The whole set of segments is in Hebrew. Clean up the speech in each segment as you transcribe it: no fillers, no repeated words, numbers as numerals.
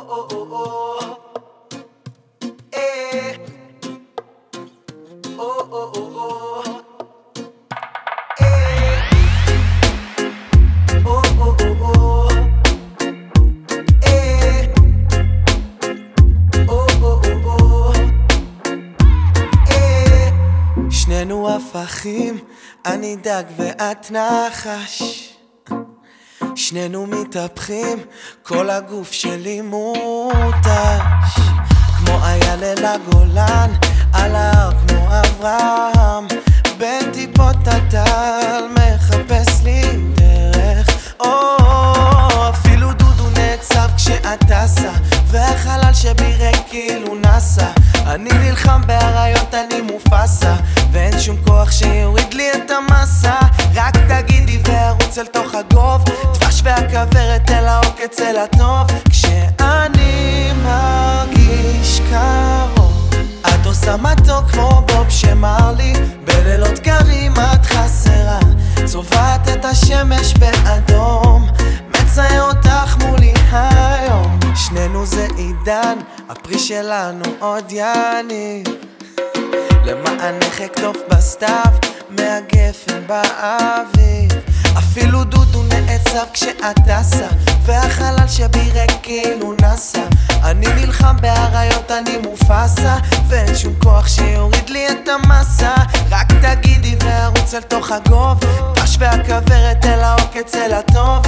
שנינו הפכים, אני דג ואת נחש. שנינו מתהפכים, כל הגוף שלי מותש. כמו אייל אל הגולן, על ההר כמו אברהם. בין טיפות הטל מחפש לי דרך. אפילו דודו נעצב כשאת טסה, והחלל שבירק כאילו נסה. אני נלחם באריות, אני מופסה, ואין שום כוח שיוריד לי את המסה. רק תגידי וארוץ אל תוך הגוב, דבש והכוורת אל העוקץ אל הטוב. כשאני מרגיש קרוב, את עושה מתוק כמו בוב שמרלי. בלילות קרים את חסרה, צובעת את השמש באדום, מצייר אותך מולי היום. שנינו זה עידן, הפרי שלנו עוד יניב. למענך אכתוב בסתיו, מהגפן באביב. אפילו דודו נעצב כשאת טסה, והחלל שבירק כאילו נסה. אני נלחם באריות, אני מופסה, ואין שום כוח שיוריד לי את המסה. רק תגידי וארוץ אל תוך הגוב, דבש והכוורת אל העוקץ אל הטוב.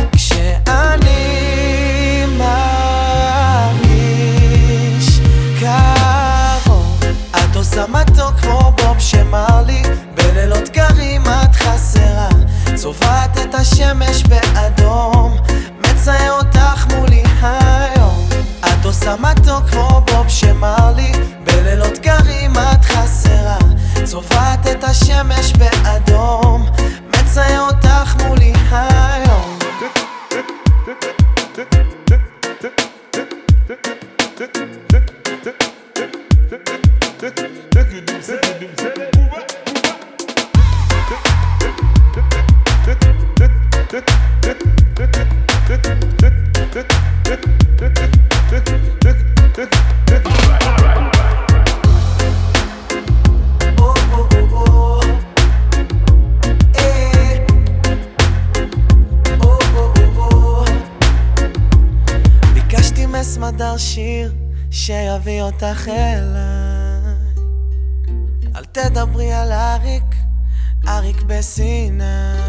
כשאני מרגיש קרוב, את עושה מתוק כמו בוב שמרלי. בלילות קרים את חסרה, צובעת את השמש באדום, מצייר אותך מולי היום. את עושה מתוק כמו בוב שמרלי. בלילות קרים את חסרה, צובעת את השמש באדום, מצייר אותך מולי היום. ביקשתי מסמדר שיר שיביא אותך אליי. אל תדברי על אריק בסיני.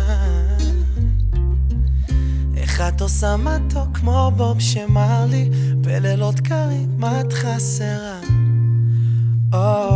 איך את עושה מתוק כמו בוב שמרלי. בלילות קרים את חסרה.